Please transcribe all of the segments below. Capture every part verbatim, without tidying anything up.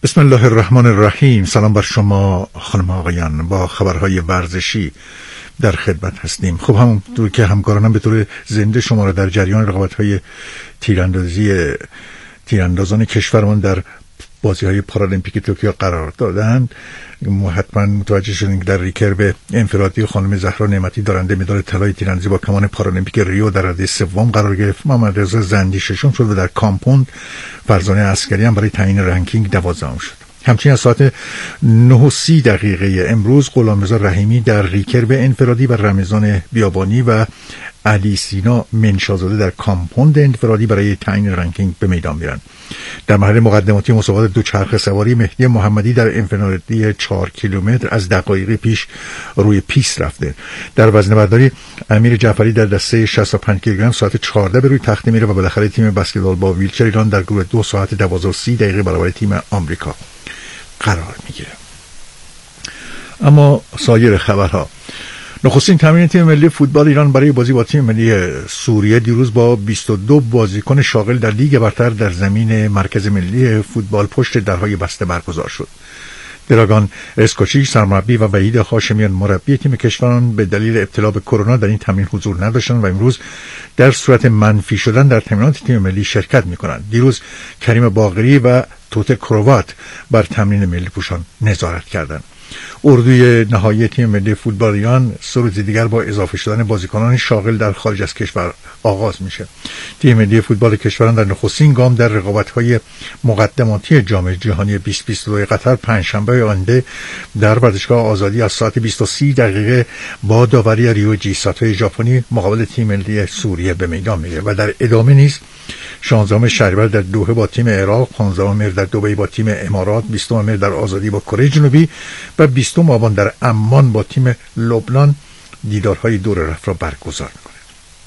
بسم الله الرحمن الرحیم. سلام بر شما خانم آقایان، با خبرهای ورزشی در خدمت هستیم. خب همونطور که همکارانم به طور زنده شما را در جریان رقابت‌های تیراندازی تیراندازان کشورمان در بازی‌های پارالمپیک توکیو قرار دادند، حتما متوجه شدین که در ریکرو انفرادی خانم زهرا نعمتی دارنده مدال طلای تیراندازی با کمان پارالمپیک ریو در رده سوم قرار گرفت. محمد رضا زندی ششم شد و در کامپوند فرزانه عسکری هم برای تعیین رنکینگ دوازدهم شد. همچنین از ساعت نه و سی دقیقه امروز غلامرضا رحیمی در ریکرو انفرادی و رمضان بیابانی و علی سینا منشازاده در کامپوند انفرادی برای تعیین رنکینگ به میدان میرن. در مرحله مقدماتی مسابقات دوچرخه سواری مهدی محمدی در انفرادی چهار کیلومتر از دقایقی پیش روی پیست رفته. در وزنه برداری امیر جعفری در دسته شصت و پنج کیلوگرم ساعت چهارده به روی تخته میره و بالاخره تیم بسکتبال با ویلچر ایران در گروه دو ساعت دوازده و سی دقیقه برابر تیم آمریکا قرار میگیره. اما سایر خبرها: نخستین تمرین تیم ملی فوتبال ایران برای بازی با تیم ملی سوریه دیروز با بیست و دو بازیکن شاغل در لیگ برتر در زمین مرکز ملی فوتبال پشت درهای بسته برگزار شد. دراگان اسکوچی سرمربی و وحید هاشمیان مربی تیم کشوران به دلیل ابتلا به کرونا در این تمرین حضور نداشتند و امروز در صورت منفی شدن در تمرینات تیم ملی شرکت می‌کنند. دیروز کریم باقری و توت کروات بر تمرین ملی پوشان نظارت کردند. اردوی نهایی تیم ملی فوتبال ایران سه روز دیگر با اضافه شدن بازیکنان شاغل در خارج از کشور آغاز میشه. تیم ملی فوتبال کشوران در نخستین گام در رقابت‌های مقدماتی جام جهانی بیست و بیست و دو قطر پنجشنبه آینده در ورزشگاه آزادی از ساعت بیست و سه دقیقه با داوری ریوجی ساتوی ژاپنی مقابل تیم ملی سوریه به میدان میره و در ادامه نیز شانزدهم شهریور در دوحه با تیم عراق، پانزدهم مهر در دبی با تیم امارات، بیستم مهر در آزادی با کره جنوبی و بیستم آبان در عمان با تیم لبنان دیدارهای دور رفت را برگزار میکنه.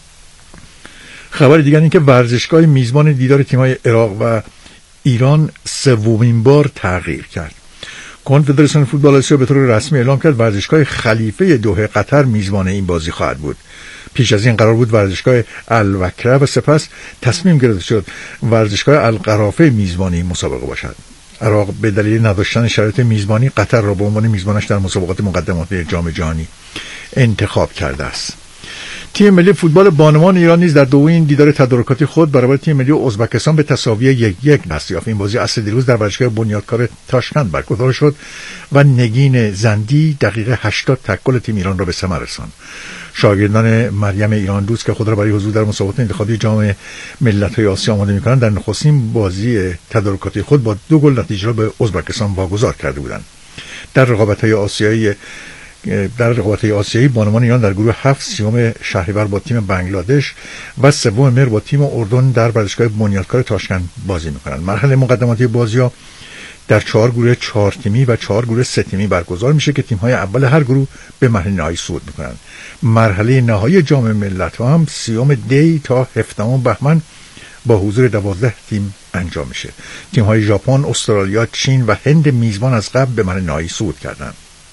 خبر دیگر این که ورزشگاه میزبان دیدار تیم‌های عراق و ایران سومین بار تغییر کرد. کنفدراسیون فوتبال آسیا به طور رسمی اعلام کرد ورزشگاه خلیفه دوحه قطر میزبان این بازی خواهد بود. پیش از این قرار بود ورزشگاه الوکره و سپس تصمیم گرفته شد ورزشگاه القرافه میزبان این مسابقه باشد. عراق به دلیل نداشتن شرایط میزبانی قطر را به عنوان میزبانش در مسابقات مقدماتی جام جهانی انتخاب کرده است. تیم ملی فوتبال بانوان ایران نیز در دومین دیدار تدارکاتی خود برابر تیم ملی ازبکستان به تساوی یک یک دست یافت. این بازی عصر دیروز در ورزشگاه بنیادکار تاشکند برگزار شد و نگین زندی دقیقه هشتاد تک گل تیم ایران را به ثمر رساند. شاگردان مریم ایران دوست که خود را برای حضور در مسابقات انتخابی جام ملت‌های آسیا آماده می‌کنند در نخستین بازی تدارکاتی خود با دو گل نتیجه را به ازبکستان واگذار کرده بودند. در رقابت‌های آسیایی در رقابت‌های آسیایی بانوان ایران در گروه هفت سیوم شهریور با تیم بنگلادش و سوم مهر با تیم اردن در ورزشگاه بنیادکار تاشکند بازی می‌کنند. مرحله مقدماتی بازی‌ها در چهار گروه چهار تیمی و چهار گروه سه تیمی برگزار میشه که تیم‌های اول هر گروه به مرحله نهایی صعود می‌کنند. مرحله نهایی جام ملت‌ها هم سیوم دی تا هفدهم بهمن با حضور دوازده تیم انجام میشه. تیم‌های ژاپن، استرالیا، چین و هند میزبان از قبل به مرحله نهایی صعود کردند.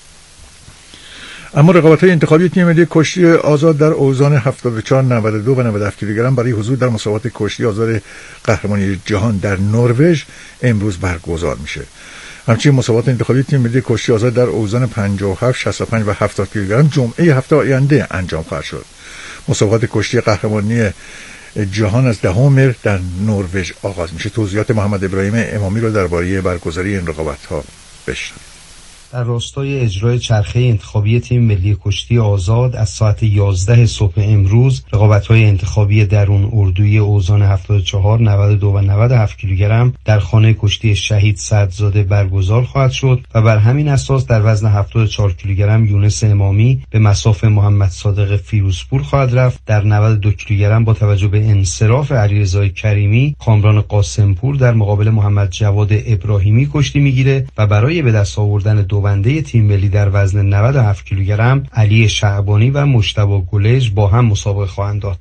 اما رقابت‌های انتخابی تیم ملی کشتی آزاد در اوزان هفتاد و چهار، نود و دو و نود و هفت کیلوگرم برای حضور در مسابقات کشتی آزاد قهرمانی جهان در نروژ امروز برگزار میشه. همچنین مسابقات انتخابی تیم ملی کشتی آزاد در اوزان پنجاه و هفت، شصت و پنج و هفتاد کیلوگرم جمعه هفته آینده انجام خواهد شد. مسابقات کشتی قهرمانی جهان از دهم مهر در نروژ آغاز میشه. توضیحات محمد ابراهیم امامی رو درباره برگزاری این رقابت‌ها بشنوید. در راستای اجرای چرخه انتخابی تیم ملی کشتی آزاد از ساعت یازده صبح امروز رقابت‌های انتخابی درون اردوی اوزان هفتاد و چهار، نود و دو و نود و هفت کیلوگرم در خانه کشتی شهید صدرزاده برگزار خواهد شد و بر همین اساس در وزن هفتاد و چهار کیلوگرم یونس امامی به مصاف محمد صادق فیروزپور خواهد رفت. در نود و دو کیلوگرم با توجه به انصراف علیرضا کریمی کامران قاسمپور در مقابل محمد جواد ابراهیمی کشتی میگیره و برای به دست آوردن دو بنده تیم ملی در وزن نود و هفت کیلوگرم علی شعبانی و مجتبی گلج با هم مسابقه خواهند داد.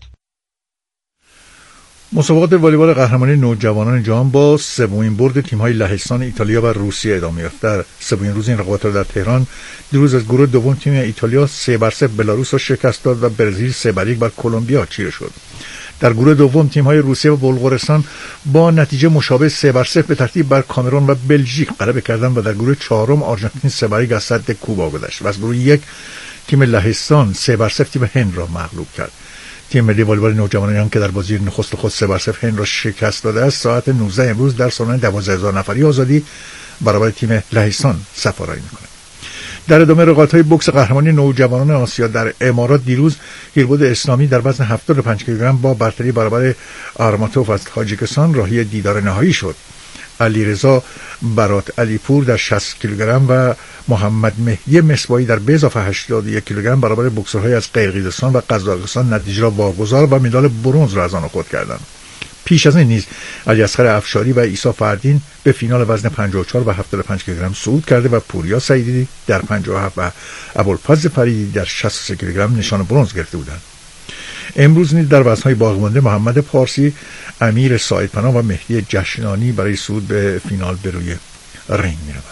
مسابقات والیبال قهرمانی نوجوانان جهان با سومین برد تیم‌های لهستان، ایتالیا و روسیه ادامه یافت. در سومین روز این رقابت‌ها در تهران دیروز از گروه دوم تیم ایتالیا سه بر صفر بلاروس را شکست داد و برزیل سه بر یک بر کلمبیا چیره شد. در گروه دوم تیم‌های روسیه و بلغارستان با نتیجه مشابه سه بر صفر به ترتیب بر کامرون و بلژیک غلبه کردند و در گروه چهارم آرژانتین سه بر یک از صد کوبا گذشت و از گروه یک تیم لهستان سه بر صفر تیم هند را مغلوب کرد. تیم ملی والیبال نوجوانان که در بازی نخست خود سه بر صفر هند را شکست داده است ساعت نوزده امروز در سالن دوازده هزار نفری آزادی برابر تیم لهستان صف‌آرایی می‌کند. در ادامه رقابت‌های بوکس قهرمانی نوجوانان آسیا در امارات دیروز هیربود اسلامی در وزن هفتاد و پنج کیلوگرم با برتری برابر آرماتوف از تاجیکستان راهی دیدار نهایی شد. علیرضا برات علیپور در شصت کیلوگرم و محمد مهدی مصباحی در به اضافه هشتاد و یک کیلوگرم برابر بوکسورهای از قرقیزستان و قزاقستان نتیجه را واگذار و مدال برنز را از آن خود کردند. پیش از این نیز علی اصغر افشاری و عیسی فردین به فینال وزن پنجاه و چهار و هفتاد و پنج کیلوگرم صعود کرده و پوریا سعیدی در پنجاه و هفت و ابوالفضل فریدی در شصت و سه کیلوگرم نشان برنز گرفته بودند. امروز نیز در وزن‌های باقی‌مانده محمد پارسی، امیر ساعدپناه و مهدی جشنانی برای صعود به فینال به روی رینگ می‌روند.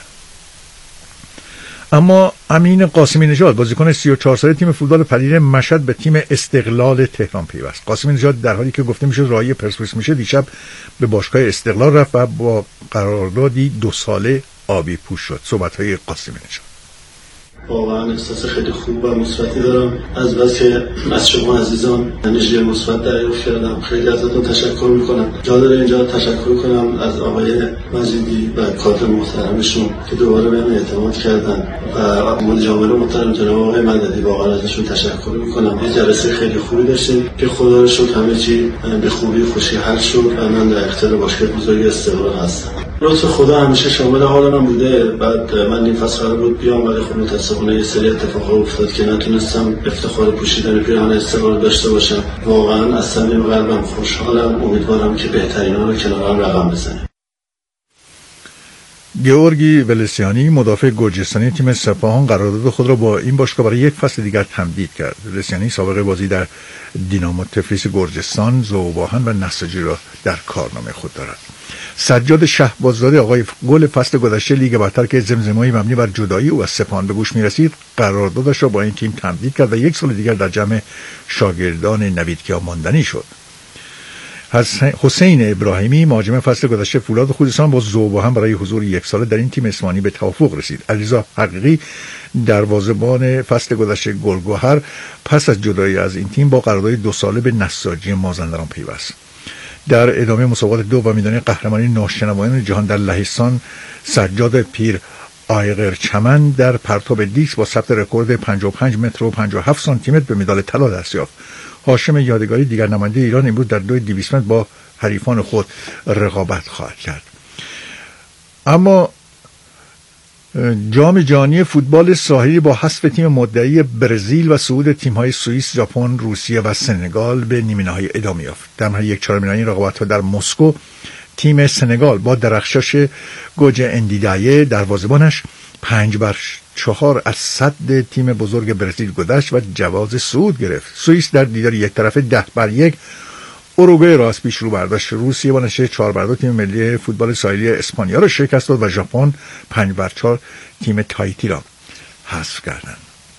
اما امین قاسمی نژاد بازیکن سی و چهار ساله تیم فوتبال پدیده مشهد به تیم استقلال تهران پیوست. قاسمی نژاد در حالی که گفته میشه راهی پرسپولیس میشه دیشب به باشگاه استقلال رفت و با قراردادی دو ساله آبی پوش شد. صحبت‌های قاسمی نژاد: واقعا احساس خیلی خوب و مثبتی دارم از بس که از شما عزیزان انرژی مثبت دریافت کردم. خیلی ازتون تشکر میکنم. جا داره اینجا تشکر کنم از آقای مجیدی و کادر محترمشون که دوباره بهم اعتماد کردن و مدیر عامل محترم جناب آقای مددی، واقعا ازشون تشکر میکنم. یه جلسه خیلی خوبی داشتیم که خدا رو شکر همه چی به خوبی خوشی حل شد و من در اختیار باشگاه بزرگ استقلال هستم. لطف خدا همیشه شامل حال من بوده. بعد من این فصل قرار بود بیام ولی خب متاسفانه یه سری اتفاقا افتاد که نتونستم افتخار پوشیدن پیراهن استقلال داشته باشم. واقعا از صمیم قلبم خوشحالم. امیدوارم که بهترینا رو کنارم رقم بزنه. گیورگی ولسیانی مدافع گرجستانی تیم سپاهان قرارداد خود را با این باشگاه برای یک فصل دیگر تمدید کرد. ولسیانی سابقه بازی در دینامو تفلیس گرجستان، ذوباهن و نساجی را در کارنامه خود دارد. سجاد شهباززاده آقای گل فصل گذشته لیگ برتر که زمزمه‌ای مبنی بر جدایی او از سپاهان به گوش می‌رسید قراردادش را با این تیم تمدید کرد و یک سال دیگر در جمع شاگردان نویدکیا ماندنی شد. حسین ابراهیمی مهاجم فصل گذشته فولاد خوزستان با ذوباهن برای حضور یک ساله در این تیم اسمانی به توافق رسید. علیرضا حقیقی دروازه‌بان فصل گذشته گلگهر پس از جدایی از این تیم با قرارداد دو ساله به نساجی مازندران پیوست. در ادامه مسابقات دو و میدان قهرمانی ناشنوایان جهان در لهستان سجاد پیر آیغر چمن در پرتاب دیس با ثبت رکورد پنجاه و پنج متر و پنجاه و هفت سانتی متر به مدال طلا دست یافت. هاشم یادگاری دیگر نماینده ایران امروز در دوی دویست متر با حریفان خود رقابت خواهد کرد. اما جام جهانی فوتبال ساحلی با حذف تیم مدعی برزیل و صعود تیم‌های سوئیس، ژاپن، روسیه و سنگال به نیمه‌نهایی ادامه یافت. در مرحله یک چهارم نهایی رقابت‌ها در مسکو تیم سنگال با درخشش گوجه اندیدایه دروازه‌بانش پنج بر چهار از صد تیم بزرگ برزیل گذشت و جواز صعود گرفت. سوئیس در دیدار یک طرفه ده بر یک اوروگوئه را از پیش رو برداشت. روسیه با نتیجه چهار بر دو تیم ملی فوتبال ساحلی اسپانیا را شکست داد و ژاپن پنج بر چهار تیم تایتی را حذف کردند.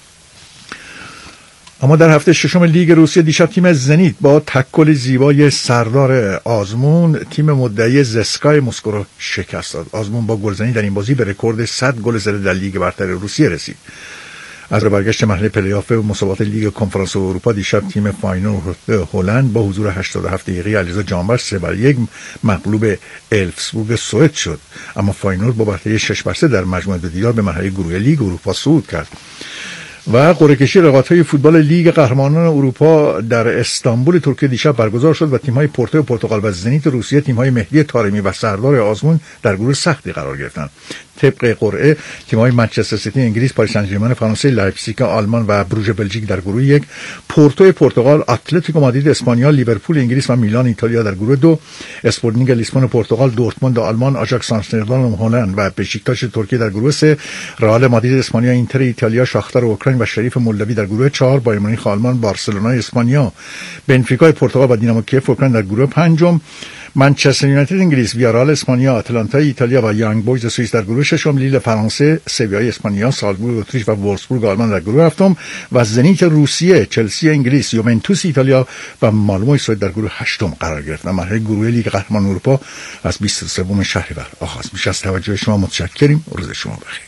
اما در هفته ششم لیگ روسیه دیشب تیم زنیت با تکل زیبای سردار آزمون تیم مدعی زسکای مسکو را شکست داد. آزمون با گلزنی در این بازی به رکورد صد گل زده در لیگ برتر روسیه رسید. از برگشت مرحله پلی‌آف مسابقات لیگ کنفرانس اروپا دیشب تیم فاینورد هلند با حضور هشتاد و هفت دقیقه علیرضا جانبخش سه بر یک مغلوب الفسبورگ سوئد شد. اما فاینورد با برتری شش بر سه در مجموعه دو دیدار به مرحله گروهی لیگ اروپا صعود کرد. و قرعه کشی رقابت‌های فوتبال لیگ قهرمانان اروپا در استانبول ترکیه دیشب برگزار شد و تیم‌های پورتو و پرتغال و زنیت روسیه تیم‌های مهدی طارمی و سردار آزمون در گروه سختی قرار گرفتند. طبق قرعه تیم‌های منچستر سیتی انگلیس، پاریس سن ژرمن فرانسه، لایپزیگ آلمان و بروژ بلژیک در گروه یک، پورتو پرتغال، اتلتیکو مادرید اسپانیا، لیورپول انگلیس و میلان ایتالیا در گروه دو، اسپورتینگ لیسبون پرتغال، دورتموند آلمان، آژاکس آمستردام هلند و بشیکتاش ترکیه در گروه سه، رئال مادرید اسپانیا، اینتر ایتالیا، شاختار اوکراین و شریف مولدوی در گروه چهار، بایر مونیخ آلمان، بارسلونا اسپانیا، بنفیکا پرتغال و دینامو کیف اوکراین در گروه پنجم، منچستر یونایتد انگلیس، ویارال اسپانیا، آتلانتا ایتالیا و یانگ بویز سوئیس در گروه ششم، لیل فرانسه، سویای اسپانیا، سالزبورگ اتریش و وولفسبورگ آلمان در گروه هفتم و زنیت روسیه، چلسی انگلیس، یوونتوس ایتالیا و مالمو سوئد در گروه هشتم قرار گرفتند. مرحله گروهی لیگ قهرمانان اروپا از بیست و سوم شهریور آغاز میشه. از توجه شما متشکریم. روز شما بخیر.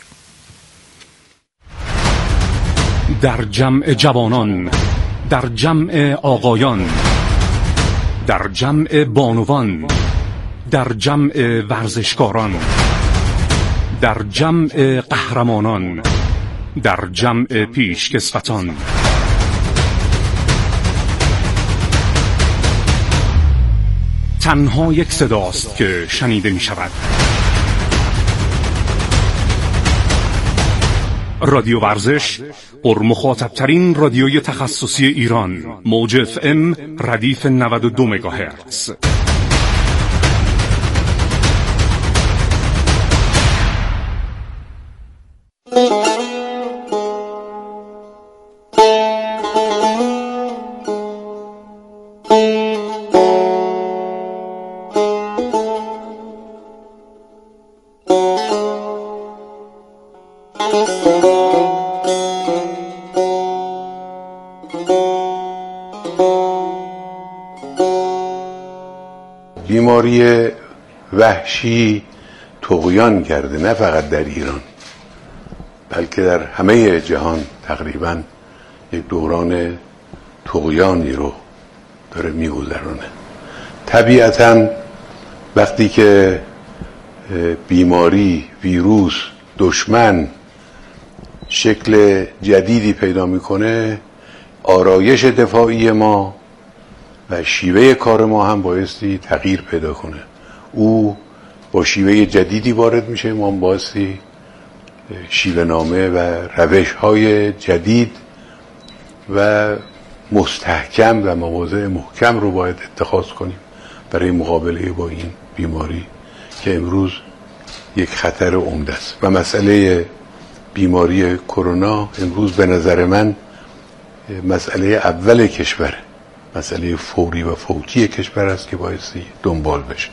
در جمع جوانان، در جمع آقایان، در جمع بانوان، در جمع ورزشکاران، در جمع قهرمانان، در جمع پیشکسوتان، تنها یک صداست که شنیده می شود. رادیو ورزش، پرمخاطب‌ترین رادیوی تخصصی ایران، موج اف ام ردیف نود و دو مگاهرتز. بیماری وحشی طغیان کرده، نه فقط در ایران بلکه در همه جهان تقریبا یک دوران طغیانی رو داره میگذرونه. طبیعتا وقتی که بیماری، ویروس، دشمن شکل جدیدی پیدا میکنه، آرایش دفاعی ما و شیوه کار ما هم بایستی تغییر پیدا کنه. او با شیوه جدیدی وارد میشه، ما هم بایستی شیوه نامه و روش های جدید و مستحکم و مواضع محکم رو باید اتخاذ کنیم برای مقابله با این بیماری که امروز یک خطر عمده است. و مسئله بیماری کرونا امروز به نظر من مسئله اول کشوره، مسئله فوری و فوتی کشور است که بایستی دنبال بشه.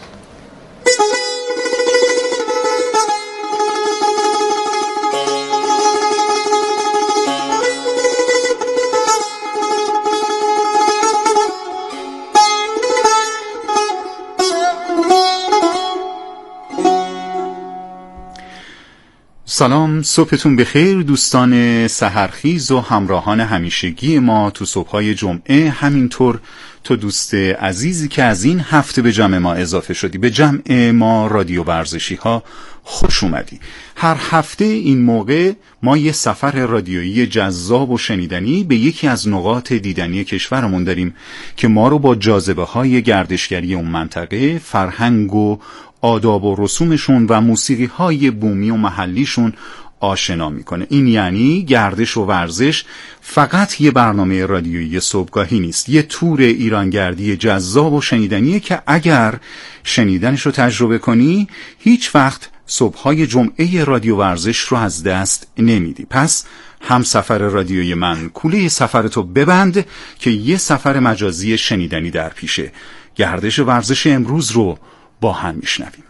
سلام، صبحتون بخیر دوستان سحرخیز و همراهان همیشگی ما تو صبحهای جمعه، همینطور تو دوست عزیزی که از این هفته به جمع ما اضافه شدی. به جمع ما رادیو ورزشی ها خوش اومدی. هر هفته این موقع ما یه سفر رادیویی جذاب و شنیدنی به یکی از نقاط دیدنی کشورمون داریم که ما رو با جاذبه های گردشگری اون منطقه، فرهنگ و آداب و رسومشون و موسیقی های بومی و محلیشون آشنا میکنه. این یعنی گردش و ورزش فقط یه برنامه رادیویی صبحگاهی نیست، یه تور ایرانگردی جذاب و شنیدنیه که اگر شنیدنش رو تجربه کنی هیچ وقت صبحهای جمعه رادیو ورزش رو از دست نمیدی. پس هم سفر رادیوی من کوله سفرتو ببند که یه سفر مجازی شنیدنی در پیشه. گردش ورزش امروز رو با هم میشنویم.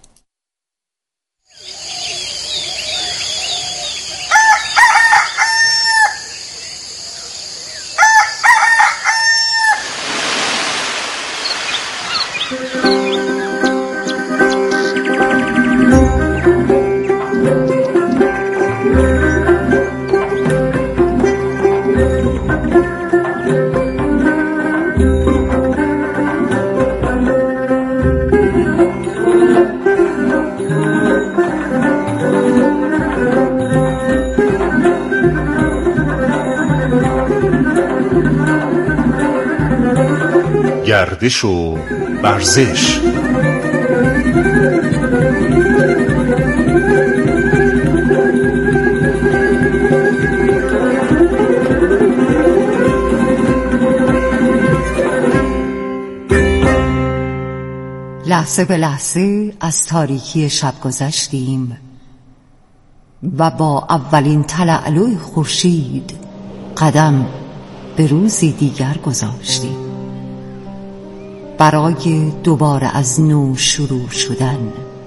گردش و ورزش. لحظه به لحظه از تاریکی شب گذشتیم و با اولین تلألؤ خورشید قدم به روزی دیگر گذاشتیم. برای دوباره از نو شروع شدن،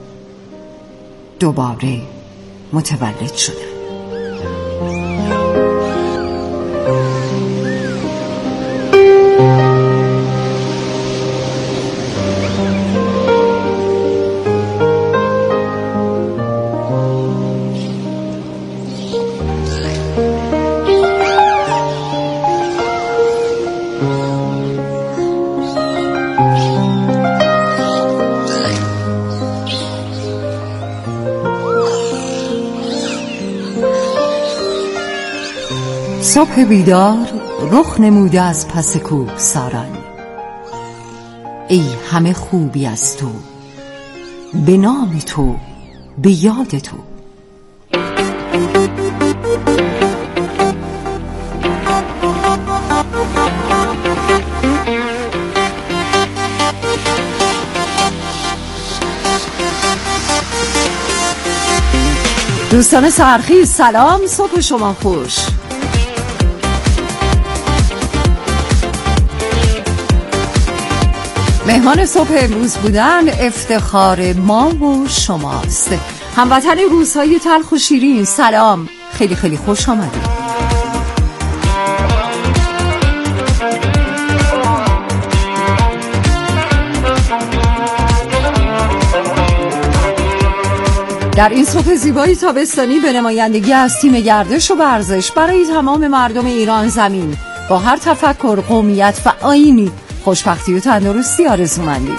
دوباره متولد شدن. صبح بیدار رخ نموده از پس کوهساران، ای همه خوبی از تو، به نام تو، به یاد تو. دوستان سحرخیز سلام، صبح شما خوش. مهمان صبح امروز بودن افتخار ما و شماست. هموطن روزهای تلخ و شیرین سلام، خیلی خیلی خوش آمدید. در این صبح زیبایی تابستانی به نمایندگی از تیم گردش و ورزش برای تمام مردم ایران زمین با هر تفکر، قومیت و آیینی خوشبختی و تندرستی آرزومندیم.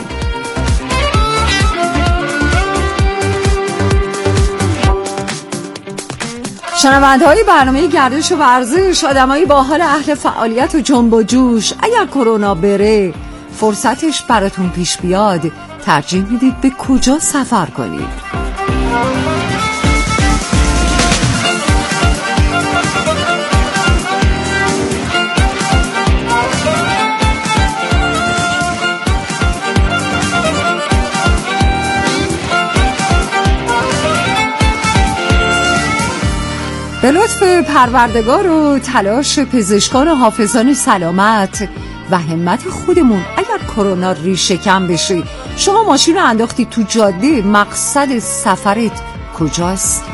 شنونده‌های برنامه گردش و ورزش، آدمایی با حال اهل فعالیت و جنب و جوش، اگر کرونا بره فرصتش براتون پیش بیاد ترجیح میدید به کجا سفر کنید؟ به لطف پروردگار و تلاش پزشکان و حافظان سلامت و همت خودمون، اگر کرونا ریشه کم بشه، شما ماشین رو انداختی تو جاده، مقصد سفرت کجاست؟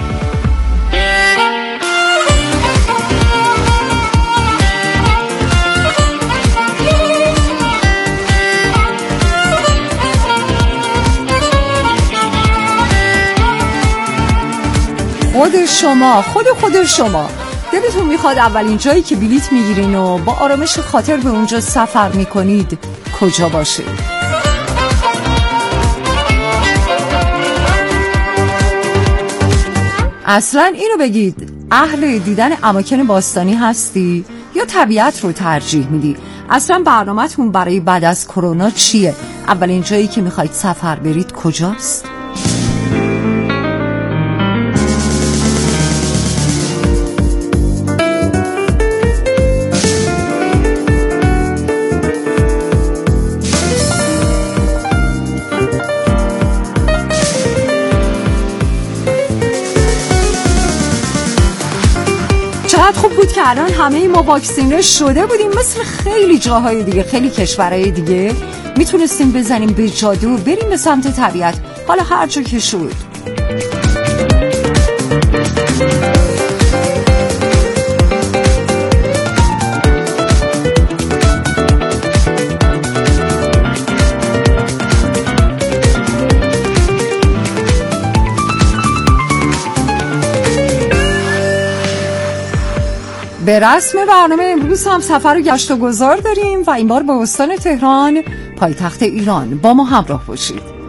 خود شما، خود خود شما دلتون میخواد اولین جایی که بلیت میگیرین و با آرامش خاطر به اونجا سفر میکنید کجا باشه؟ اصلا اینو بگید، اهل دیدن اماکن باستانی هستی یا طبیعت رو ترجیح میدی؟ اصلا برنامه‌تون برای بعد از کرونا چیه؟ اولین جایی که میخواید سفر برید کجاست؟ خوب بود که الان همه ما واکسینه شده بودیم، مثل خیلی جاهای دیگه، خیلی کشورهای دیگه میتونستیم بزنیم به جادو، بریم به سمت طبیعت. حالا هر جا که شد به رسم برنامه امروز هم سفر و گشت و گذار داریم و این بار به استان تهران، پایتخت ایران. با ما همراه باشید.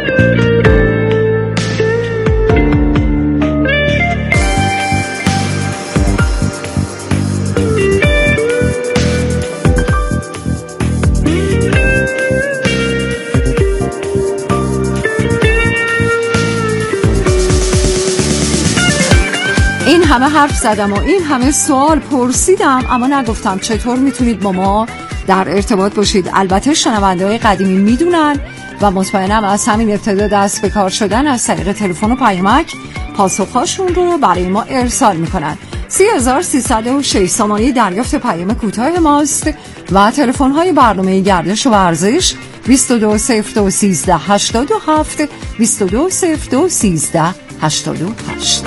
این همه حرف زدم و این همه سوال پرسیدم، اما نگفتم چطور میتونید با ما در ارتباط باشید. البته شنونده‌های قدیمی میدونن و مطمئنم از همین ابتدا دست به کار شدن از طریق تلفن و پیامک پاسخهاشون رو برای ما ارسال میکنن. سی هزار سیصد و شش سامانه دریافت پیام کوتاه ماست و تلفن های برنامه گردش و ورزش بیست و دو صفر دو سیزده هشتاد و هفت بیست و دو صفر دو سیزده هشتاد و هشت.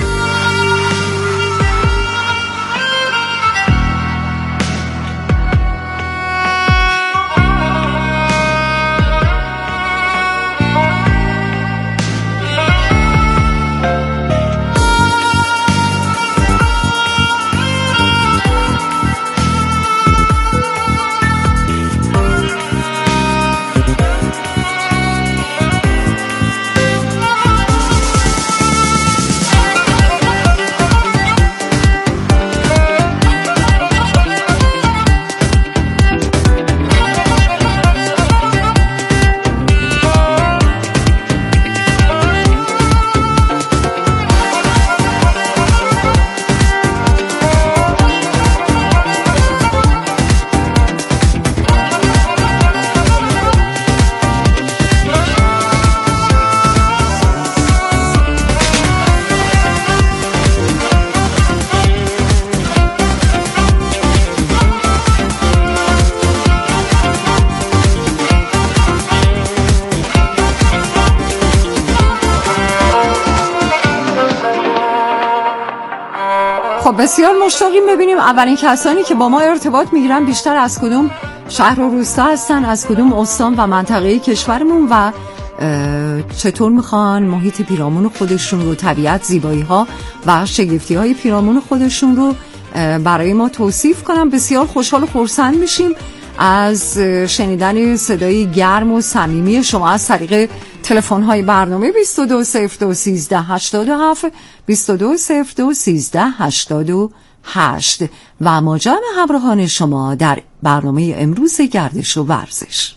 بسیار مشتاقیم ببینیم اولین کسانی که با ما ارتباط میگیرن بیشتر از کدوم شهر و روستا هستن، از کدوم استان و منطقه کشورمون و چطور میخوان محیط پیرامون خودشون رو، طبیعت، زیبایی ها و شگفتی های پیرامون خودشون رو برای ما توصیف کنن. بسیار خوشحال و خرسند میشیم از شنیدن صدای گرم و صمیمی شما از طریق تلفن های برنامه بیست و دو صفر دو سیزده هشتاد و هفت بیست و دو صفر دو سیزده هشتاد و هشت و ما جمع همراهان شما در برنامه امروز گردش و ورزش.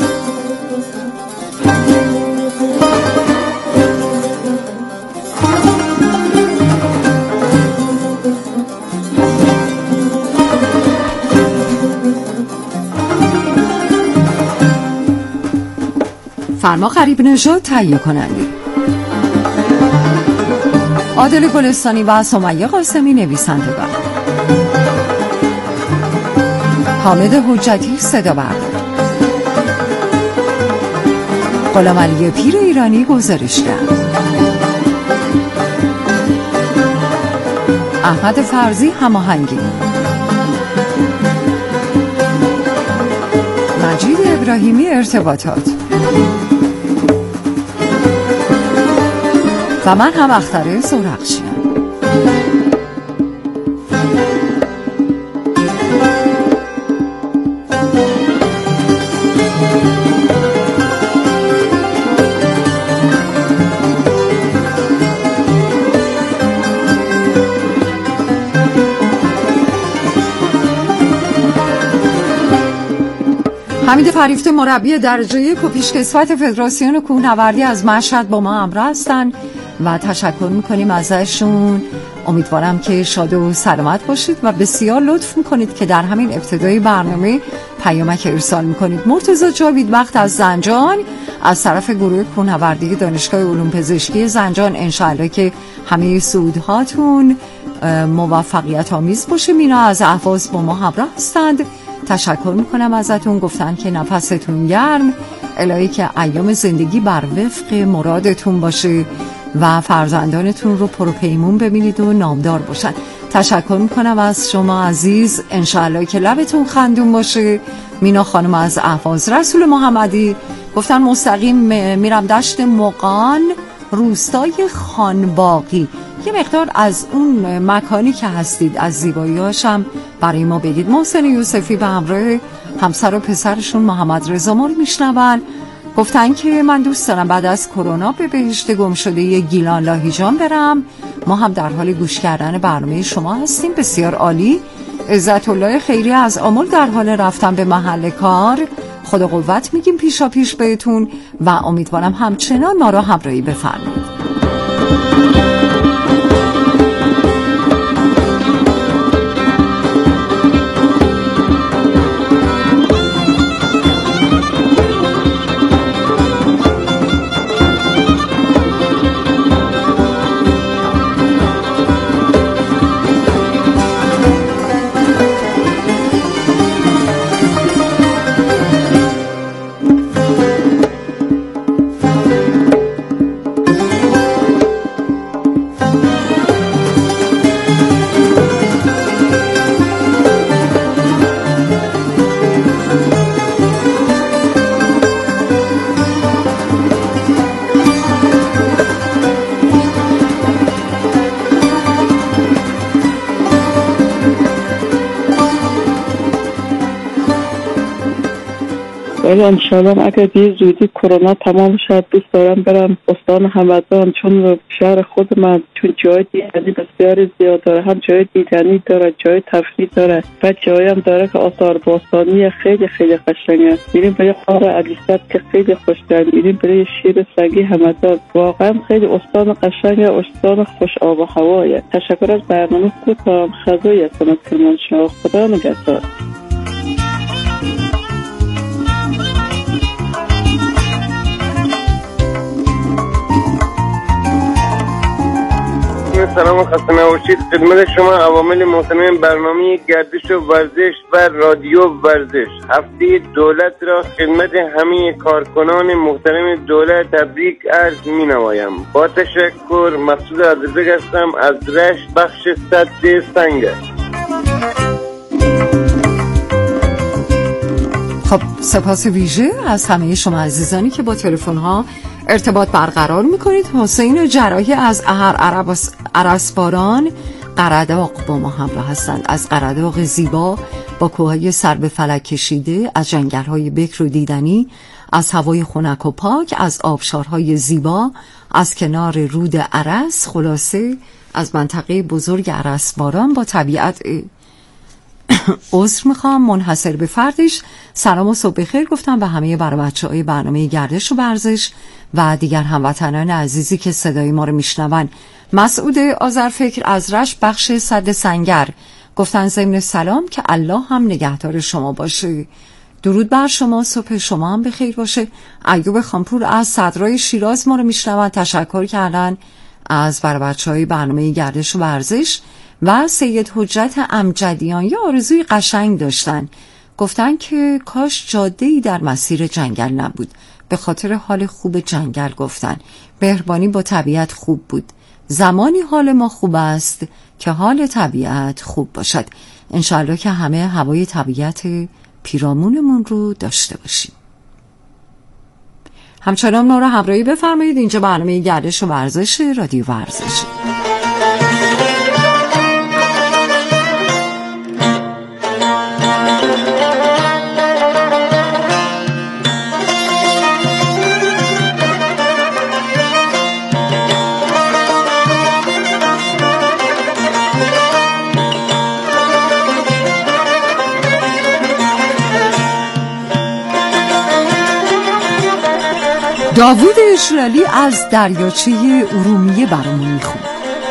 فرما غریب نژاد تهیه کننده، عادل گلستانی و سمیه قاسمی نویسندگان، حامد حجتی صدا بردار، غلامعلی پیر ایرانی گزارشگر، احمد فرزی هماهنگی، مجید ابراهیمی ارتباطات و من هم اختر سورخشیم. حمید فریفته مربی درجه یک و پیشکسوت فدراسیون کوهنوردی از مشهد با ما همراه هستند و تشکر میکنیم ازشون. امیدوارم که شاد و سلامت باشید و بسیار لطف میکنید که در همین ابتدای برنامه پیامک ارسال میکنید. مرتضی جاوید وقت از زنجان از طرف گروه کوهنوردی دانشگاه علوم پزشکی زنجان، انشالله که همه سودهاتون موفقیت آمیز باشه. مینا از اهواز با ما همراه هستند، تشکر میکنم ازتون. گفتن که نفستون گرم، الهی که ایام زندگی بر وفق مرادتون باشه و فرزندانتون رو پروپیمون ببینید و نامدار باشن. تشکر میکنم از شما عزیز، انشالله که لبتون خندون باشه. مینا خانم از اهواز. رسول محمدی گفتن مستقیم میرم دشت مقان، روستای خانباقی. یه مقدار از اون مکانی که هستید از زیبایی‌هاش هم برای ما بگید. محسن یوسفی به همراه همسر و پسرشون محمد رضا ما رو میشنون. گفتن که من دوست دارم بعد از کرونا به بهشت گمشده گیلان لاهیجان برم. ما هم در حال گوش کردن برنامه شما هستیم. بسیار عالی. عزت الله خیری از آمل در حال رفتن به محل کار. خدا قوت میگیم پیشا پیش بهتون و امیدوارم همچنان ما را همراهی بفرمایید. ولی انشالله اگر دیر زودی کرونا تمام شد دوست دارم برم استان همدان، چون شهر خود من چون جای دیدنی بسیار زیاد داره، هم جای دیدنی داره، جای تفریح داره و جایی هم داره که آثار باستانی خیلی خیلی قشنگه. میریم برای قاره علیصد که خیلی خوشگل، میریم برای شیر سنگی همدان. واقعا خیلی استان قشنگه، استان خوش آب و هوایه. تشکر از برنامه خودتان. خدایی هستم از کرمانشاه. خدا نگهدار. سلام و خسته نباشید خدمت شما عوامل محترم برنامه گردش و ورزش و رادیو ورزش. هفته دولت را خدمت همه کارکنان محترم دولت تبریک عرض می نمایم. با تشکر. مسعود عزیزک هستم از رشت، بخش سد سنگ. خب سپاس ویژه از همه شما عزیزانی که با تلفن ها ارتباط برقرار میکنید. حسین جراحی از اهر عرسباران قرداق با ما همراه هستند. از قرداق زیبا با کوههای سر به فلک کشیده، از جنگل‌های بکر و دیدنی، از هوای خنک و پاک، از آبشارهای زیبا، از کنار رود ارس، خلاصه از منطقه بزرگ عرسباران با طبیعت عذر میخوام منحصر به فردش. سلام و صبح بخیر گفتم به همه برای بچه‌های برنامه گردش و ورزش و دیگر هموطنان عزیزی که صدای ما رو میشنون. مسعود آذرفکر از رشت، بخش سد سنگر گفتن ضمن سلام که الله هم نگهدار شما باشه. درود بر شما، صبح شما هم بخیر باشه. ایوب خانپور از صدرای شیراز ما رو میشنون، تشکر کردن از برای بچه‌های برنامه گردش و ورزش. و سید حجت امجدیان یا آرزوی قشنگ داشتن، گفتن که کاش جاده‌ای در مسیر جنگل نبود، به خاطر حال خوب جنگل. گفتن مهربانی با طبیعت خوب بود. زمانی حال ما خوب است که حال طبیعت خوب باشد. انشالله که همه هوای طبیعت پیرامونمون رو داشته باشیم. همچنان ما رو همراهی بفرمایید. اینجا برنامه گردش و ورزش رادیو ورزش. داوود اشرالی از دریاچه ارومیه برامون میخون.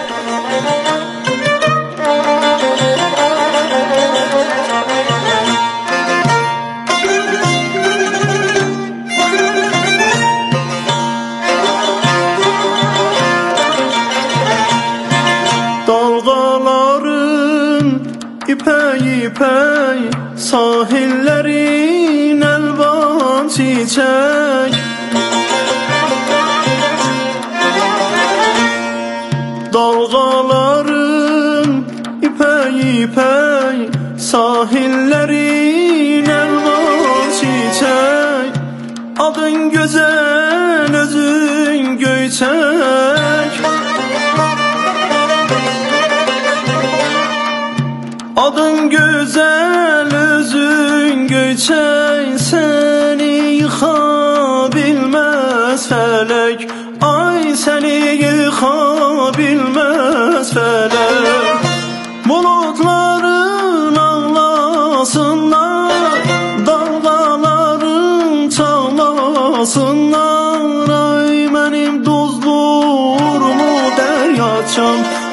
Dalgaların ipey ipey, sahillerin elvan çiçek. Dalgaların ipey ipey, sahillerin elvan çiçek. Adın güzel, özün göyçek. Adın güzel, özün göyçek. Seni yıkabilmez felek, ay seni yıkabilmez felek. Bulutların ağlasınlar, dalgaların çağlasınlar. Ay benim duzluğumu deryaçam,